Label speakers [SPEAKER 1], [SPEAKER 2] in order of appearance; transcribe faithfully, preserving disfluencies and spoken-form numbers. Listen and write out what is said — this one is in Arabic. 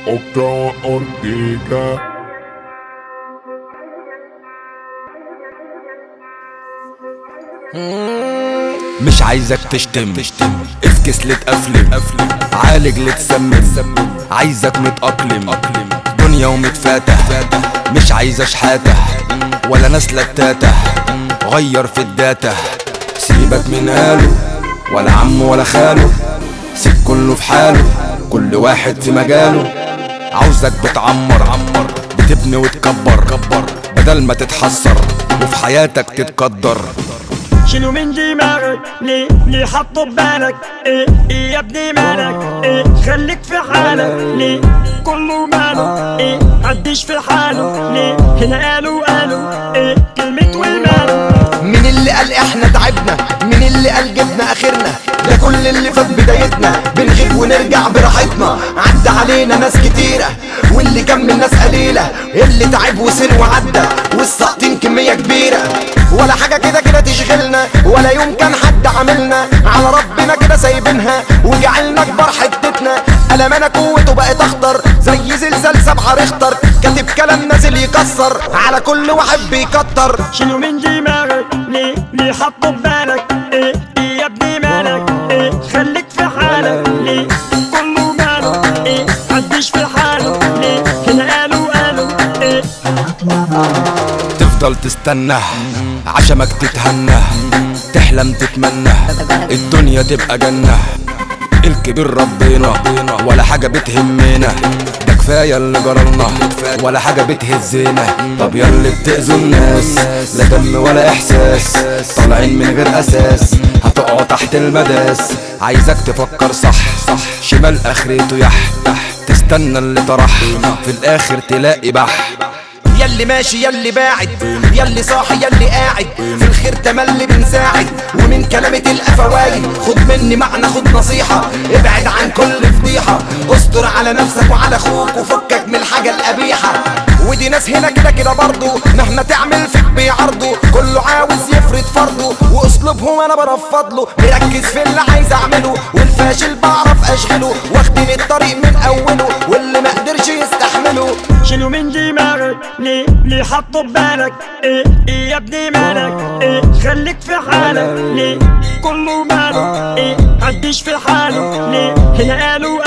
[SPEAKER 1] Octava Ortega.
[SPEAKER 2] مش عايزك تشتم افكس لتقفلم عالج لتسمم عايزك متأقلم دنيا ومتفاتح مش عايزة شحاتة ولا ناس لتاتة غير في الداتا سيبك من قاله ولا عمه ولا خاله سيب كله في حاله كل واحد في مجاله عاوزك بتعمر عمر بتبني وتكبر كبر بدل ما تتحسر وفي حياتك تتقدر.
[SPEAKER 3] شيلوا من دماغك ليه ليه حطوا ببالك ايه ايه يا ابني مالك ايه خليك في حالك ليه كله ماله ايه عديش في حاله ليه هنا قالوا قالوا ايه كلمة وماله.
[SPEAKER 4] مين اللي قال احنا تعبنا مين اللي قال جبنا اخرنا ده كل اللي فات بدايتنا بنغيب ونرجع براحتنا عدى علينا ناس كتيرة واللي كان من ناس قليلة اللي تعب وسير وعدى والساقطين كمية كبيرة ولا حاجة كده كده تشغلنا ولا يوم كان حد عاملنا على ربنا كده سايبينها وجعلنا كبار حتتنا ألمانة قوته بقت أخطر زي زلزال سبعة ريختر كاتب كلام نازل يكسر على كل واحد بيكتر.
[SPEAKER 3] شيلوا من دماغك ليه ليه حطوا ببالك ايه ايه يا ابني مالك ايه خليك في حالك ليه كله ماله ايه عديش في حاله ليه هنا قالوا قالوا ايه.
[SPEAKER 2] تفضل تستنى عشمك تتهنى تحلم تتمنى الدنيا تبقى جنة الكبير ربنا ولا حاجة بتهمنا ده كفاية اللي جرالنا ولا حاجة بتهزنا. طب ياللي بتأذوا الناس لا دم ولا إحساس طالعين من غير أساس هتقعوا تحت المداس عايزك تفكر صح شمال آخرته يح تستنى اللي طرح في الآخر تلاقي بح.
[SPEAKER 4] ياللي ماشي ياللي باعد ياللي صاحي ياللي قاعد في الخير تملي بنساعد ومن كلامة القفوايد خد مني معنى خد نصيحة ابعد عن كل فضيحة استر على نفسك وعلى اخوك وفكك من الحاجة القبيحة ودي ناس هنا كده كده برضو مهما تعمل فيك بيعرضوا كله عاوز يفرض فرضه واسلوبهم انا برفض له مركز في اللي عايز اعمله والفاشل بعرف اشغله واخدين الطريق من اوله واللي ما قدرش يستحمله.
[SPEAKER 3] شيلوا من دماغك ليه ليه حطوا ببالك ايه ايه يا ابني مالك ايه خليك في حالك ليه كله ماله ايه عديش في حاله ليه هنا قالوا